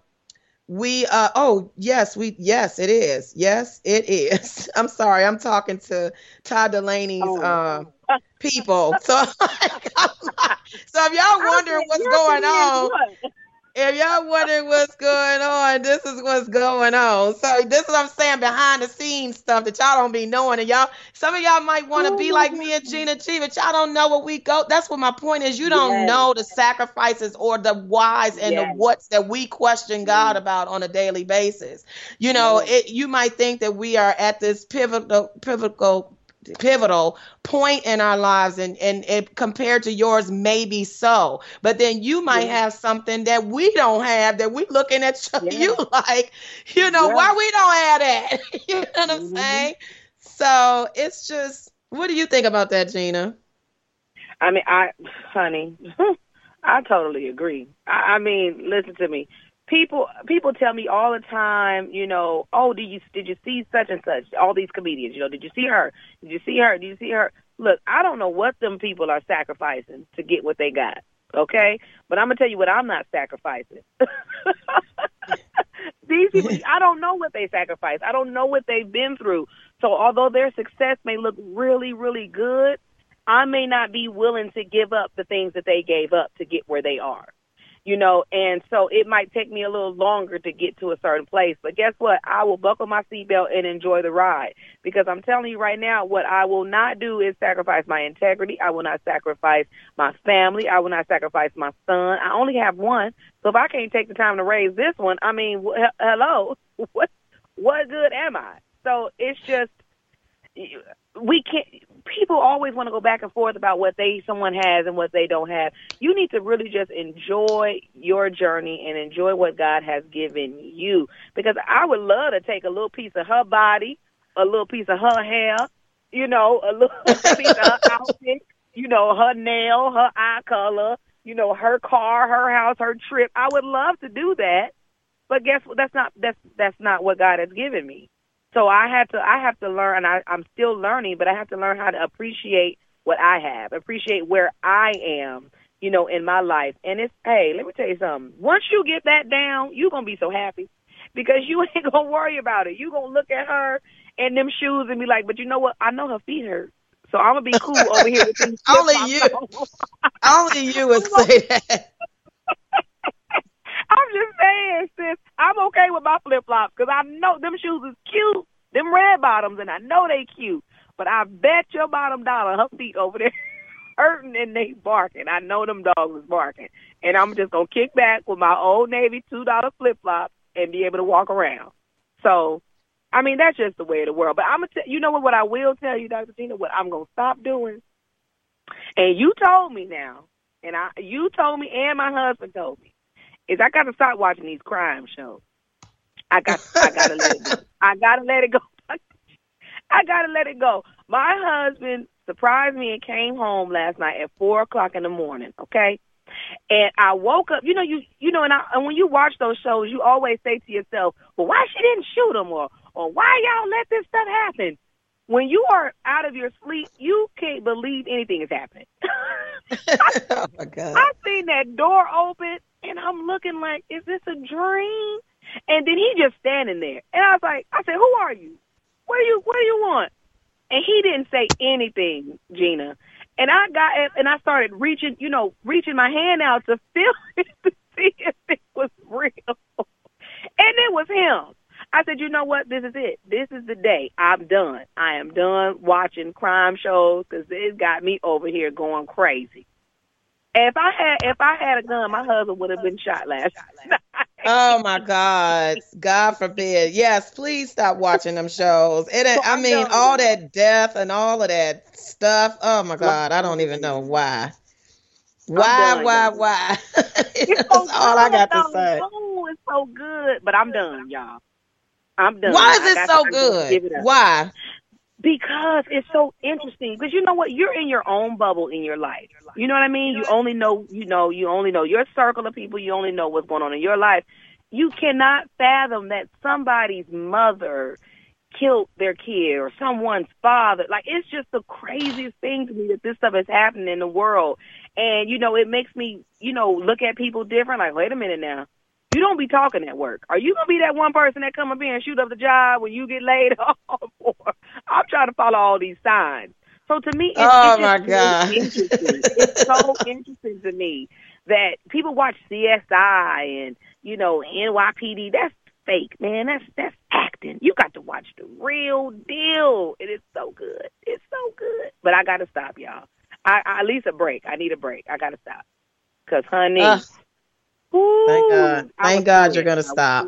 We, uh, oh, yes, we, yes, it is. Yes, it is. I'm sorry. I'm talking to Todd Delaney's, Oh. uh, people. So, so if y'all I was wondering saying, what's yes, going it is. on, What? If y'all wondering what's going on, this is what's going on. So this is what I'm saying, behind the scenes stuff that y'all don't be knowing. And y'all, some of y'all might want to Oh be my like me and God. Gina G, but y'all don't know what we go. That's what my point is. You don't Yes, know the sacrifices or the whys and the yes, whats that we question God yes, about on a daily basis. You know, yes, it, you might think that we are at this pivotal, pivotal, pivotal point in our lives, and and it compared to yours maybe so, but then you might yes, have something that we don't have, that we looking at you yes, like, you know, yes. why we don't have that. You know what I'm hmm saying? So it's just, what do you think about that, Gina? I mean, I, honey, I totally agree. I, I mean, listen to me. People, people tell me all the time, you know, oh, did you did you see such and such? All these comedians, you know, did you see her? Did you see her? Did you see her? Look, I don't know what them people are sacrificing to get what they got. Okay, but I'm gonna tell you what I'm not sacrificing. These people, I don't know what they sacrifice. I don't know what they've been through. So although their success may look really, really good, I may not be willing to give up the things that they gave up to get where they are. You know, and so it might take me a little longer to get to a certain place. But guess what? I will buckle my seatbelt and enjoy the ride, because I'm telling you right now, what I will not do is sacrifice my integrity. I will not sacrifice my family. I will not sacrifice my son. I only have one. So if I can't take the time to raise this one, I mean, wh- hello, what, what good am I? So it's just, we can't, people always want to go back and forth about what they, someone has and what they don't have. You need to really just enjoy your journey and enjoy what God has given you. Because I would love to take a little piece of her body, a little piece of her hair, you know, a little piece of her outfit, you know, her nail, her eye color, you know, her car, her house, her trip. I would love to do that. But guess what? That's not, that's, that's not what God has given me. So I had to, I have to learn, and I, I'm still learning, but I have to learn how to appreciate what I have, appreciate where I am, you know, in my life. And it's, hey, let me tell you something. Once you get that down, you're going to be so happy, because you ain't going to worry about it. You're going to look at her and them shoes and be like, but you know what? I know her feet hurt. So I'm going to be cool over here with these Only flip-flops you, on. only you would say that. I'm just saying, sis, I'm okay with my flip-flops, because I know them shoes is cute, them red bottoms, and I know they cute. But I bet your bottom dollar her feet over there hurting and they barking. I know them dogs is barking. And I'm just going to kick back with my Old Navy two dollar flip-flops and be able to walk around. So, I mean, that's just the way of the world. But I'm gonna tell you know what, what I will tell you, Doctor Gina, what I'm going to stop doing? And you told me now, and I you told me and my husband told me, is I got to start watching these crime shows. I got, I got to let it go. I got to let it go. I got to let it go. My husband surprised me and came home last night at four o'clock in the morning. Okay. And I woke up, you know, you, you know, and, I, and when you watch those shows, you always say to yourself, well, why she didn't shoot him, or, or why y'all let this stuff happen? When you are out of your sleep, you can't believe anything is happening. Oh my God. I seen that door open, and I'm looking like, is this a dream? And then he just standing there. And I was like, I said, who are you? What do you, what do you want? And he didn't say anything, Gina. And I got, and I started reaching, you know, reaching my hand out to feel it, to see if it was real. And it was him. I said, you know what? This is it. This is the day. I'm done. I am done watching crime shows, because it got me over here going crazy. If I had, if I had a gun, my husband would have been shot last night. Oh my God. God forbid. Yes, please stop watching them shows. It, So I I'm mean, done, all y'all. that death and all of that stuff. Oh my God. I don't even know why. Why, done, why, y'all. why? It's That's so all I good, got to though. say. Oh, it's so good. But I'm done, y'all. I'm done. Why I is it got so to, I gotta give good? it up. Why? Because it's so interesting. Because you know what? You're in your own bubble in your life. You know what I mean? You only know, you know, you only know your circle of people. You only know what's going on in your life. You cannot fathom that somebody's mother killed their kid, or someone's father. Like, it's just the craziest thing to me that this stuff is happening in the world. And, you know, it makes me, you know, look at people different. Like, wait a minute now. You don't be talking at work. Are you going to be that one person that come up here and shoot up the job when you get laid off? Or I'm trying to follow all these signs. So to me, it's, Oh it's my just God. really interesting. It's so interesting to me that people watch C S I and, you know, N Y P D. That's fake, man. That's that's acting. You got to watch the real deal. It is so good. It's so good. But I got to stop, y'all. I, I at least a break. I need a break. I got to stop. Because, honey. Uh, woo, thank God. Thank God you're going to I stop.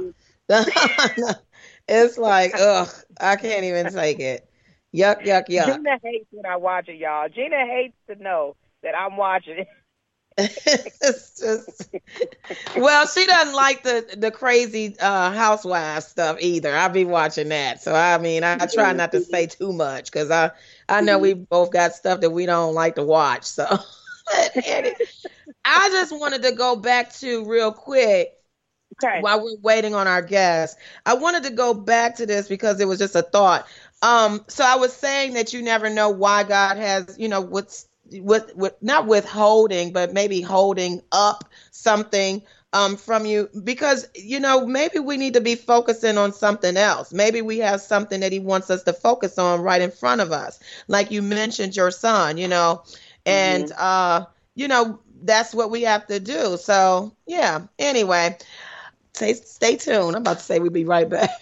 It's like, ugh, I can't even take it. Yuck, yuck, yuck. Gina hates when I watch it, y'all. Gina hates to know that I'm watching it. It's just, well, she doesn't like the the crazy uh housewives stuff either. I'll be watching that, so I mean, I, I try not to say too much because I I know we both got stuff that we don't like to watch. So, I just wanted to go back to real quick. Okay. While we're waiting on our guests, I wanted to go back to this because it was just a thought. Um, so I was saying that you never know why God has, you know, what's with, with not withholding, but maybe holding up something um, from you because, you know, maybe we need to be focusing on something else. Maybe we have something that he wants us to focus on right in front of us. Like you mentioned your son, you know, and, mm-hmm. uh, you know, that's what we have to do. So, yeah, anyway. Stay, stay tuned. I'm about to say we'll be right back.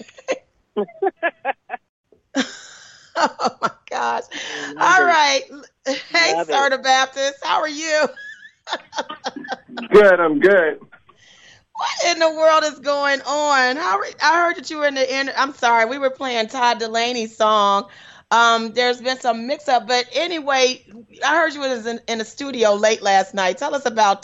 Oh, my gosh. All right. Hey, Sir the Baptist. How are you? Good. I'm good. What in the world is going on? How are, I heard that you were in the end. I'm sorry. We were playing Todd Delaney's song. Um, there's been some mix-up. But anyway, I heard you was in, in the studio late last night. Tell us about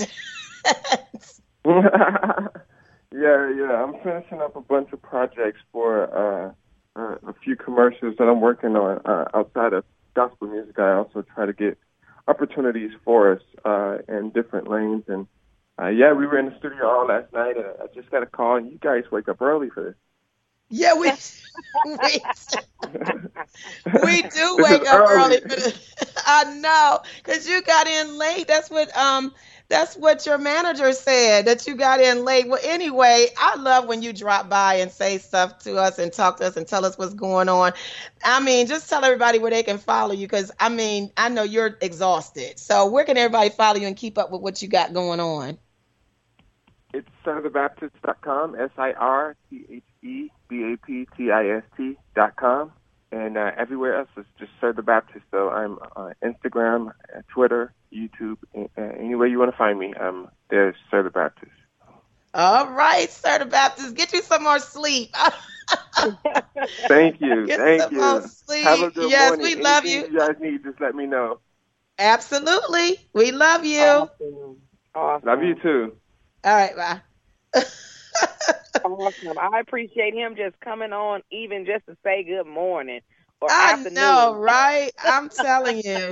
that. Yeah, yeah. I'm finishing up a bunch of projects for uh, uh, a few commercials that I'm working on uh, outside of gospel music. I also try to get opportunities for us uh, in different lanes. And, uh, yeah, we were in the studio all last night, and I just got a call, and you guys wake up early for this. Yeah, we we, we do wake up early. early for this. I know, because you got in late. That's what um. That's what your manager said, that you got in late. Well, anyway, I love when you drop by and say stuff to us and talk to us and tell us what's going on. I mean, just tell everybody where they can follow you because, I mean, I know you're exhausted. So where can everybody follow you and keep up with what you got going on? It's sir the baptist dot com, S I R T H E B A P T I S T dot com. And uh, everywhere else is just Sir the Baptist. So I'm on Instagram, uh, Twitter, YouTube, uh, anywhere you want to find me. Um, there's Sir the Baptist. All right, Sir the Baptist, get you some more sleep. Thank you, get thank some you. More sleep. Have a good yes, morning. we love Anything you. you guys need, just let me know. Absolutely, we love you. Awesome. Awesome. Love you too. All right, bye. Awesome. I appreciate him just coming on, even just to say good morning or I afternoon. know, right? I'm telling you.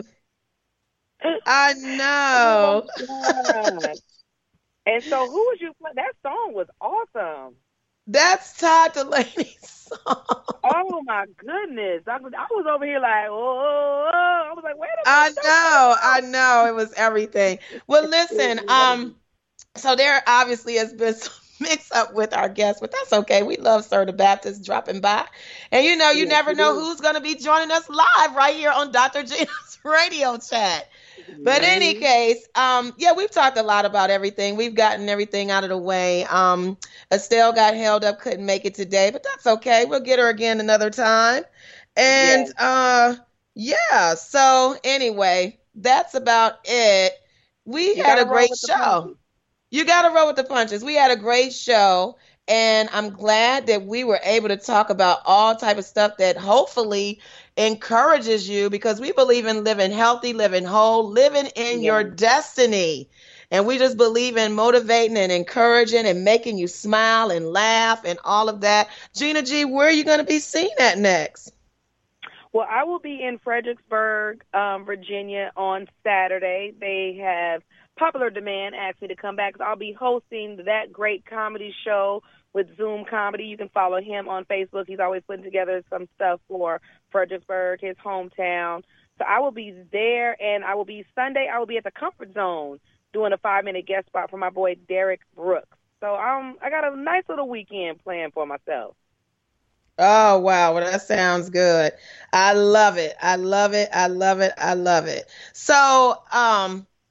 I know. Oh, and so, who was you playing? That song was awesome. That's Todd Delaney's song. Oh my goodness! I was, I was over here like, oh, I was like, wait a I minute. know, I know. It was everything. Well, listen. Um, so there obviously has been some mix up with our guests, but that's okay. We love Sir the Baptist dropping by. And you know, you yes, never know do. who's going to be joining us live right here on Doctor Gina's radio chat. But in any case, um, yeah, we've talked a lot about everything. We've gotten everything out of the way. Um, Estelle got held up, couldn't make it today, but that's okay. We'll get her again another time. And yes. uh, yeah, so anyway, that's about it. We you had a great show. You got to roll with the punches. We had a great show, and I'm glad that we were able to talk about all type of stuff that hopefully encourages you because we believe in living healthy, living whole, living in yeah. your destiny. And we just believe in motivating and encouraging and making you smile and laugh and all of that. Gina G, where are you going to be seen at next? Well, I will be in Fredericksburg, um, Virginia on Saturday. They have Popular Demand asked me to come back because I'll be hosting that great comedy show with Zoom Comedy. You can follow him on Facebook. He's always putting together some stuff for Fredericksburg, his hometown. So I will be there, and I will be Sunday. I will be at the Comfort Zone doing a five-minute guest spot for my boy Derek Brooks. So um, I got a nice little weekend planned for myself. Oh, wow. Well, that sounds good. I love it. I love it. I love it. I love it. So, um,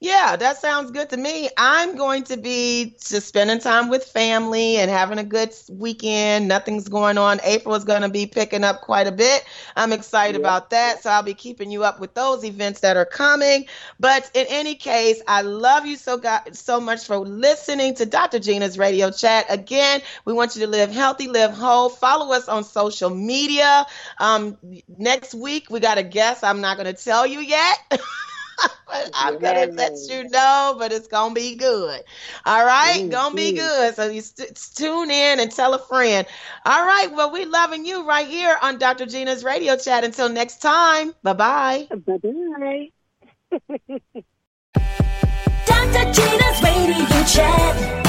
Yeah, that sounds good to me. I'm going to be just spending time with family and having a good weekend. Nothing's going on. April is going to be picking up quite a bit. I'm excited Yeah. about that. So I'll be keeping you up with those events that are coming. But in any case, I love you so God, so much for listening to Doctor Gina's Radio Chat. Again, we want you to live healthy, live whole. Follow us on social media. Um, next week, we got a guest. I'm not going to tell you yet. But I'm gonna let you know, but it's gonna be good. All right, Mm, gonna be mm. good. So you st- tune in and tell a friend. All right, well, we loving you right here on Doctor Gina's Radio Chat. Until next time, bye bye. Bye-bye. Doctor Gina's Radio Chat.